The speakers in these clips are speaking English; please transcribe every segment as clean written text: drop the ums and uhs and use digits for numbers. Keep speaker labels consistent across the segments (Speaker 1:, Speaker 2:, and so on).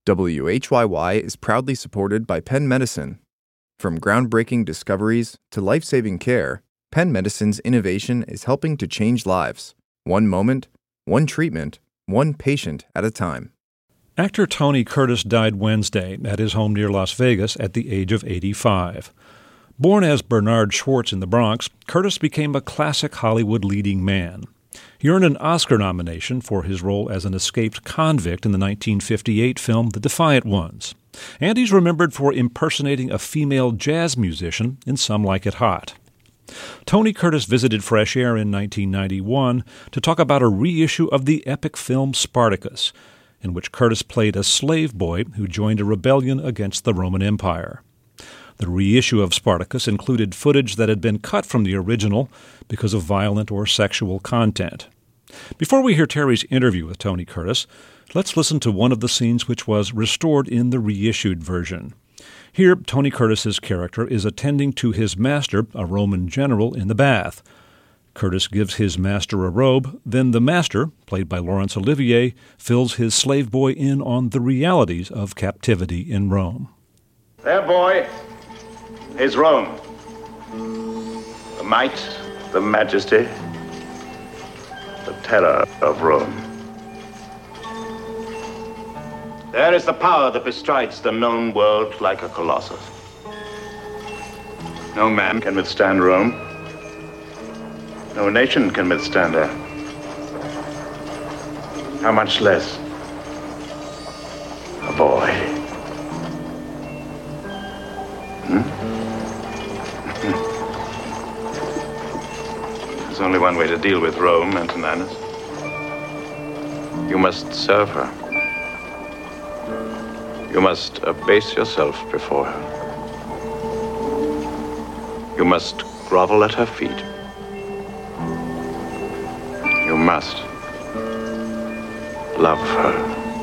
Speaker 1: WHYY is proudly supported by Penn Medicine. From groundbreaking discoveries to life-saving care, Penn Medicine's innovation is helping to change lives. One moment, one treatment, one patient at a time.
Speaker 2: Actor Tony Curtis died Wednesday at his home near Las Vegas at the age of 85. Born as Bernard Schwartz in the Bronx, Curtis became a classic Hollywood leading man. He earned an Oscar nomination for his role as an escaped convict in the 1958 film The Defiant Ones. And he's remembered for impersonating a female jazz musician in Some Like It Hot. Tony Curtis visited Fresh Air in 1991 to talk about a reissue of the epic film Spartacus, in which Curtis played a slave boy who joined a rebellion against the Roman Empire. The reissue of Spartacus included footage that had been cut from the original because of violent or sexual content. Before we hear Terry's interview with Tony Curtis, let's listen to one of the scenes which was restored in the reissued version. Here, Tony Curtis's character is attending to his master, a Roman general, in the bath. Curtis gives his master a robe, then the master, played by Laurence Olivier, fills his slave boy in on the realities of captivity in Rome.
Speaker 3: There, boy, is Rome. The might, the majesty, the terror of Rome. There is the power that bestrides the known world like a colossus. No man can withstand Rome. No nation can withstand her. How much less a boy? There's only one way to deal with Rome, Antoninus. You must serve her. You must abase yourself before her. You must grovel at her feet. You must love her.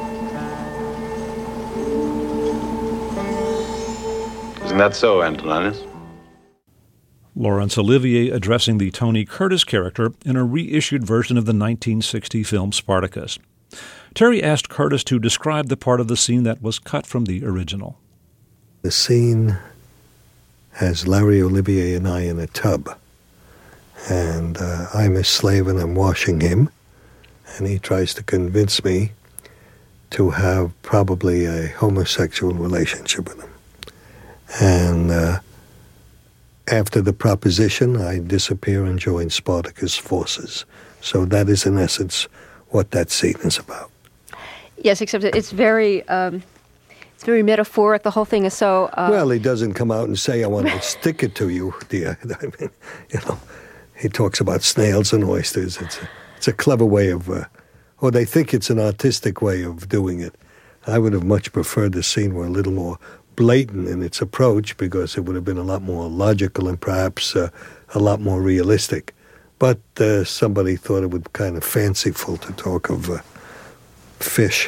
Speaker 3: Isn't that so, Antoninus?
Speaker 2: Laurence Olivier addressing the Tony Curtis character in a reissued version of the 1960 film Spartacus. Terry asked Curtis to describe the part of the scene that was cut from the original.
Speaker 4: The scene has Larry Olivier and I in a tub. And I'm his slave and I'm washing him. And he tries to convince me to have probably a homosexual relationship with him. And after the proposition, I disappear and join Spartacus' forces. So that is, in essence, what that scene is about.
Speaker 5: Yes, except it's very metaphoric. The whole thing is so...
Speaker 4: Well, he doesn't come out and say, I want to stick it to you, dear. I mean, he talks about snails and oysters. It's a clever way of... or they think it's an artistic way of doing it. I would have much preferred the scene were a little more blatant in its approach because it would have been a lot more logical and perhaps a lot more realistic. But somebody thought it would be kind of fanciful to talk of fish.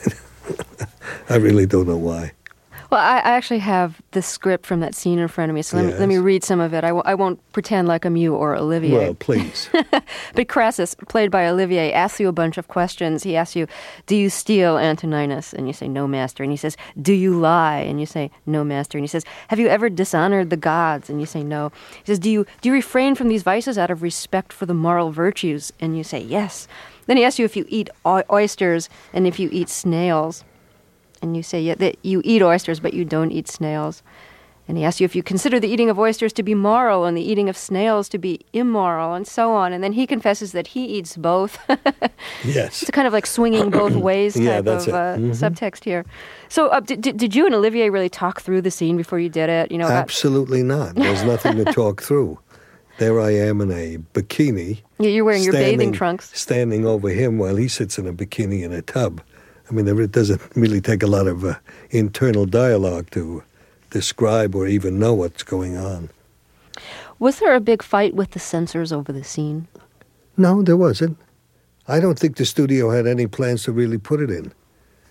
Speaker 4: I really don't know why.
Speaker 5: Well, I actually have the script from that scene in front of me, so let me read some of it. I won't pretend like I'm you or Olivier.
Speaker 4: Well, please.
Speaker 5: But Crassus, played by Olivier, asks you a bunch of questions. He asks you, do you steal, Antoninus? And you say, no, master. And he says, do you lie? And you say, no, master. And he says, have you ever dishonored the gods? And you say, no. He says, do you refrain from these vices out of respect for the moral virtues? And you say, yes. Then he asks you if you eat oysters and if you eat snails. And you say that you eat oysters, but you don't eat snails. And he asks you if you consider the eating of oysters to be moral and the eating of snails to be immoral, and so on. And then he confesses that he eats both.
Speaker 4: Yes.
Speaker 5: It's a kind of like swinging both ways type of subtext here. So did you and Olivier really talk through the scene before you did it?
Speaker 4: Absolutely not. There's nothing to talk through. There I am in a bikini.
Speaker 5: Yeah, you're wearing your bathing trunks.
Speaker 4: Standing over him while he sits in a bikini in a tub. I mean, it doesn't really take a lot of internal dialogue to describe or even know what's going on.
Speaker 5: Was there a big fight with the censors over the scene?
Speaker 4: No, there wasn't. I don't think the studio had any plans to really put it in,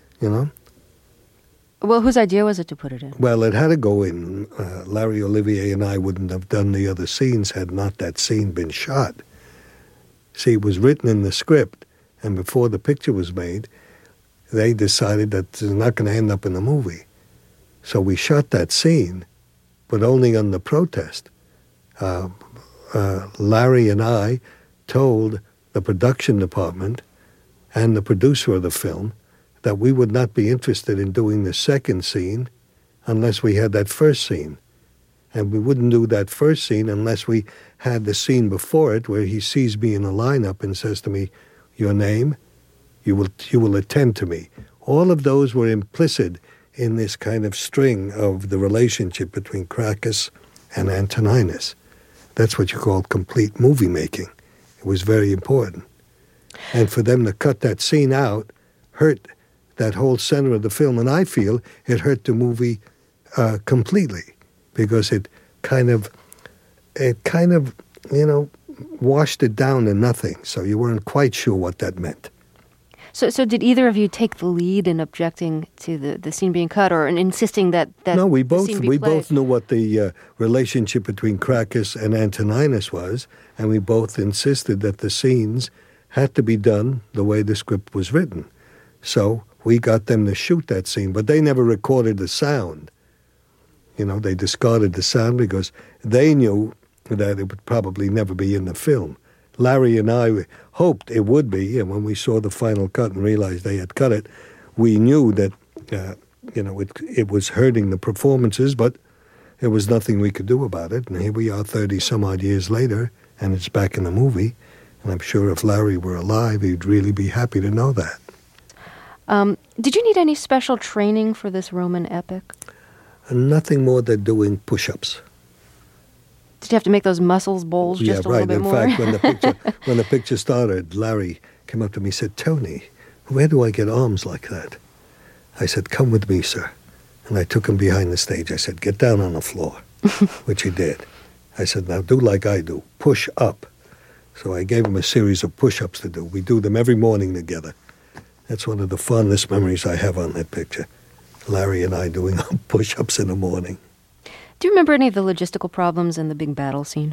Speaker 5: Well, whose idea was it to put it in?
Speaker 4: Well, it had to go in. Larry Olivier and I wouldn't have done the other scenes had not that scene been shot. See, it was written in the script, and before the picture was made, they decided that it's not going to end up in the movie. So we shot that scene, but only under protest. Larry and I told the production department and the producer of the film that we would not be interested in doing the second scene unless we had that first scene. And we wouldn't do that first scene unless we had the scene before it where he sees me in a lineup and says to me, "Your name, you will attend to me." All of those were implicit in this kind of string of the relationship between Cracus and Antoninus. That's what you call complete movie making. It was very important. And for them to cut that scene out hurt that whole center of the film, and I feel it hurt the movie completely, because it kind of, washed it down to nothing. So you weren't quite sure what that meant.
Speaker 5: So did either of you take the lead in objecting to the scene being cut, or in insisting that
Speaker 4: No, we
Speaker 5: the scene be played?
Speaker 4: both knew what the relationship between Cracus and Antoninus was, and we both insisted that the scenes had to be done the way the script was written. So we got them to shoot that scene, but they never recorded the sound. They discarded the sound because they knew that it would probably never be in the film. Larry and I hoped it would be, and when we saw the final cut and realized they had cut it, we knew that, it was hurting the performances, but there was nothing we could do about it. And here we are 30-some-odd years later, and it's back in the movie. And I'm sure if Larry were alive, he'd really be happy to know that.
Speaker 5: Did you need any special training for this Roman epic?
Speaker 4: Nothing more than doing push-ups.
Speaker 5: Did you have to make those muscles bulge just a little bit more?
Speaker 4: In fact, when the picture started, Larry came up to me and said, "Tony, where do I get arms like that?" I said, "Come with me, sir." And I took him behind the stage. I said, "Get down on the floor," which he did. I said, "Now do like I do, push up." So I gave him a series of push-ups to do. We do them every morning together. That's one of the fondest memories I have on that picture. Larry and I doing push-ups in the morning.
Speaker 5: Do you remember any of the logistical problems in the big battle scene?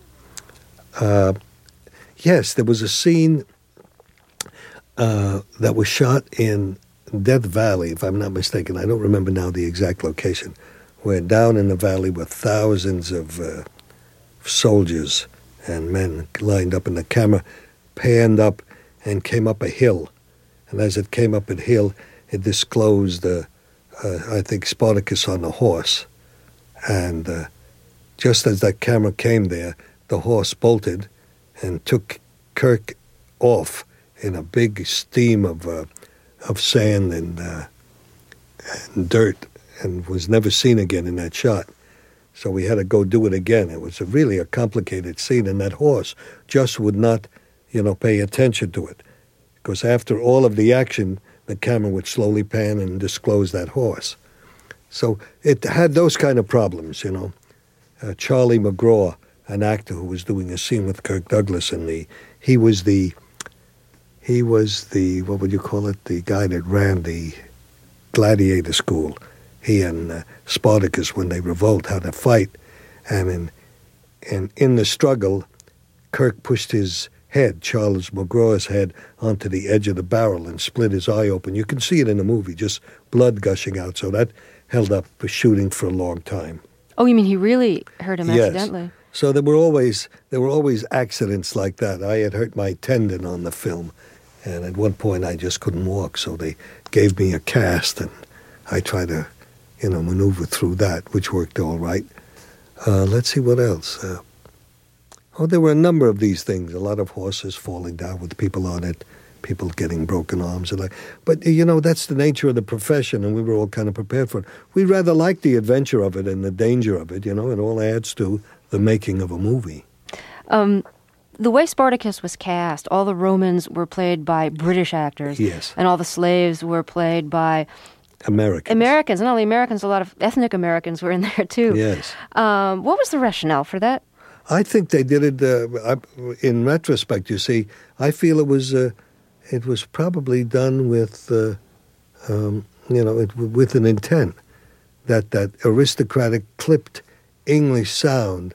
Speaker 4: Yes, there was a scene that was shot in Death Valley, if I'm not mistaken. I don't remember now the exact location. Where down in the valley were thousands of soldiers and men lined up, and the camera panned up and came up a hill. And as it came up a hill, it disclosed, I think, Spartacus on the horse. And just as that camera came there, the horse bolted and took Kirk off in a big steam of sand and dirt, and was never seen again in that shot. So we had to go do it again. It was really a complicated scene, and that horse just would not, pay attention to it. Because after all of the action, the camera would slowly pan and disclose that horse. So it had those kind of problems, Charlie McGraw, an actor who was doing a scene with Kirk Douglas, and he was the what would you call it? The guy that ran the gladiator school. He and Spartacus, when they revolt, had a fight, and in the struggle, Kirk pushed his head, Charles McGraw's head, onto the edge of the barrel and split his eye open. You can see it in the movie, just blood gushing out. So that held up for shooting for a long time.
Speaker 5: Oh, you mean he really hurt him accidentally?
Speaker 4: So there were always accidents like that. I had hurt my tendon on the film, and at one point I just couldn't walk. So they gave me a cast, and I tried to, maneuver through that, which worked all right. Let's see what else. There were a number of these things. A lot of horses falling down with people on it, people getting broken arms. But, that's the nature of the profession, and we were all kind of prepared for it. We rather liked the adventure of it and the danger of it, it all adds to the making of a movie.
Speaker 5: The way Spartacus was cast, all the Romans were played by British actors.
Speaker 4: Yes.
Speaker 5: And all the slaves were played by
Speaker 4: Americans.
Speaker 5: And not only Americans, a lot of ethnic Americans were in there, too.
Speaker 4: Yes.
Speaker 5: What was the rationale for that?
Speaker 4: I think they did it, in retrospect, you see, I feel it was probably done with, with an intent, that aristocratic, clipped English sound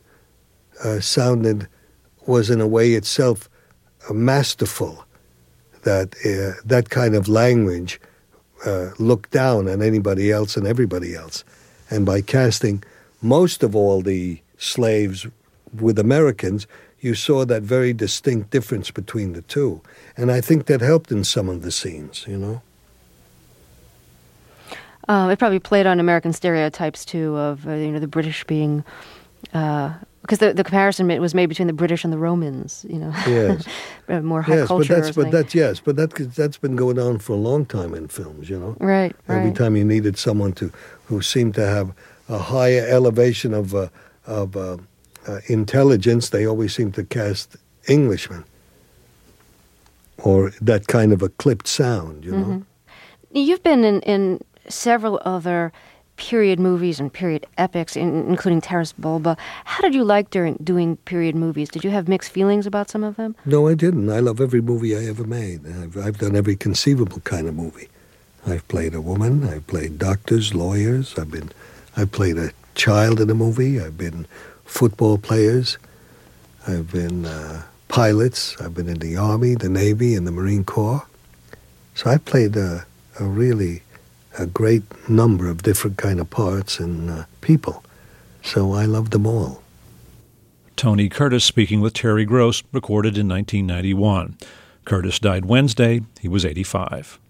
Speaker 4: was in a way itself masterful, that kind of language look down on anybody else and everybody else. And by casting most of all the slaves with Americans, you saw that very distinct difference between the two. And I think that helped in some of the scenes, you know.
Speaker 5: It probably played on American stereotypes, too, of, the British being... because the comparison was made between the British and the Romans,
Speaker 4: Yes.
Speaker 5: More high culture.
Speaker 4: But that's been going on for a long time in films,
Speaker 5: Right.
Speaker 4: Every time you needed someone who seemed to have a higher elevation of intelligence, they always seemed to cast Englishmen or that kind of a clipped sound, know.
Speaker 5: You've been in several other period movies and period epics, including Taras Bulba. How did you like doing period movies? Did you have mixed feelings about some of them?
Speaker 4: No, I didn't. I love every movie I ever made. I've done every conceivable kind of movie. I've played a woman. I've played doctors, lawyers. I've played a child in a movie. I've been football players. I've been pilots. I've been in the Army, the Navy, and the Marine Corps. So I played a great number of different kind of parts and people. So I love them all.
Speaker 2: Tony Curtis speaking with Terry Gross, recorded in 1991. Curtis died Wednesday. He was 85.